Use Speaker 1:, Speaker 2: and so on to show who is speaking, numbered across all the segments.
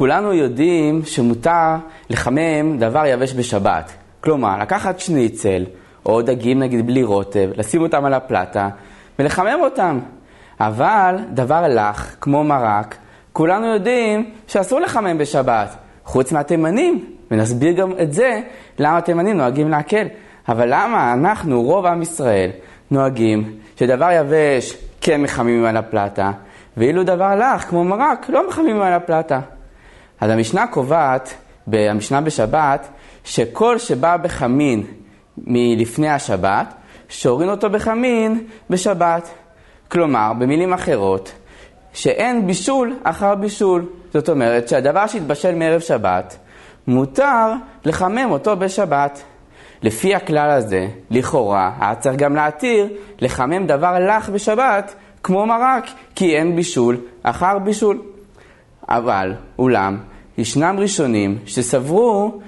Speaker 1: כולנו יודעים שמותר לחמם דבר יבש בשבת. כלומר, לקחת שניצל או דגים נגיד בלי רוטב, לשים אותם על הפלטה ולחמם אותם. אבל דבר לח, כמו מרק, כולנו יודעים שאסור לחמם בשבת, חוץ מהתימנים. ונסביר גם את זה, למה התימנים נוהגים להקל. אבל למה אנחנו, רוב עם ישראל, נוהגים שדבר יבש כן מחממים על הפלטה, ואילו דבר לח, כמו מרק, לא מחממים על הפלטה. אז המשנה קובעת, המשנה בשבת, שכל שבא בחמין מלפני השבת, שורים אותו בחמין בשבת. כלומר, במילים אחרות, שאין בישול אחר בישול. זאת אומרת שהדבר שהתבשל מערב שבת, מותר לחמם אותו בשבת. לפי הכלל הזה, לכאורה, היה צריך גם להתיר לחמם דבר לח בשבת, כמו מרק, כי אין בישול אחר בישול. אבל, אולם, ישנם ראשונים שסברו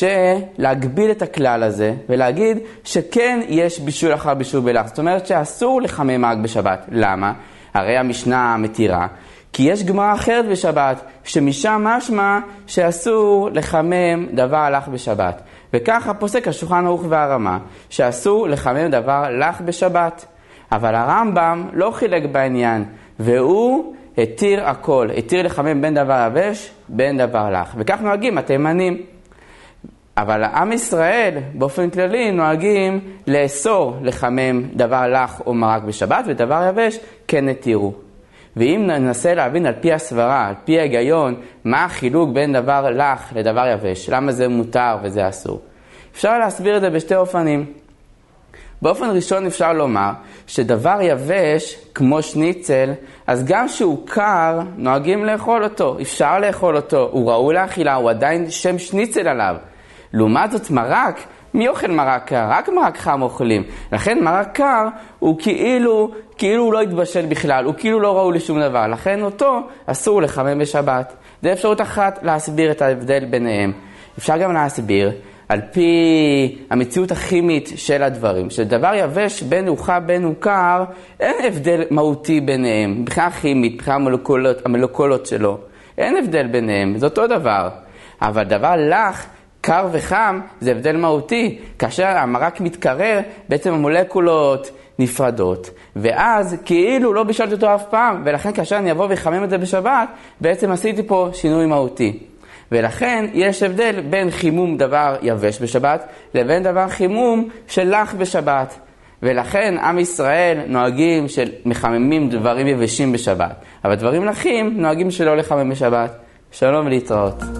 Speaker 1: שלהגביל את הכלל הזה ולהגיד שכן יש בישול אחר בישול בלח. זאת אומרת שאסור לחמם מרק בשבת. למה? הרי המשנה מתירה. כי יש גמרא אחרת בשבת שמשם משמע שאסור לחמם דבר לח בשבת. וככה פוסק השולחן ערוך והרמה שאסור לחמם דבר לח בשבת. אבל הרמב"ם לא חילק בעניין, והוא התיר הכל, התיר לחמם בין דבר יבש, בין דבר לח. וכך נוהגים התימנים. אבל עם ישראל באופן כללי נוהגים לאסור לחמם דבר לח או מרק בשבת, ודבר יבש כן התירו. ואם ננסה להבין על פי הסברה, על פי ההיגיון, מה החילוק בין דבר לח לדבר יבש, למה זה מותר וזה אסור, אפשר להסביר את זה בשתי אופנים. באופן ראשון אפשר לומר שדבר יבש, כמו שניצל, אז גם שהוא קר, נוהגים לאכול אותו. אפשר לאכול אותו, הוא ראוי לאכילה, הוא עדיין שם שניצל עליו. לעומת זאת מרק, מי אוכל מרק קר? רק מרק חם אוכלים. לכן מרק קר הוא כאילו הוא לא התבשל בכלל, הוא כאילו לא ראוי לשום דבר. לכן אותו אסור לחמם בשבת. זה אפשרות אחת להסביר את ההבדל ביניהם. אפשר גם להסביר על פי המציאות הכימית של הדברים, שדבר יבש בין הוא חם בין הוא קר, אין הבדל מהותי ביניהם, מבחינה כימית, מבחינה המולקולות שלו, אין הבדל ביניהם, זה אותו דבר. אבל דבר לח, קר וחם, זה הבדל מהותי. כאשר המרק מתקרר, בעצם המולקולות נפרדות, ואז כאילו לא בישלתי אותו אף פעם, ולכן כאשר אני אבוא וחמם את זה בשבת, בעצם עשיתי פה שינוי מהותי. ולכן יש הבדל בין חימום דבר יבש בשבת לבין דבר חימום של לח בשבת. ולכן עם ישראל נוהגים שמחממים דברים יבשים בשבת, אבל דברים לחים נוהגים שלא לחמם בשבת. שלום ולהתראות.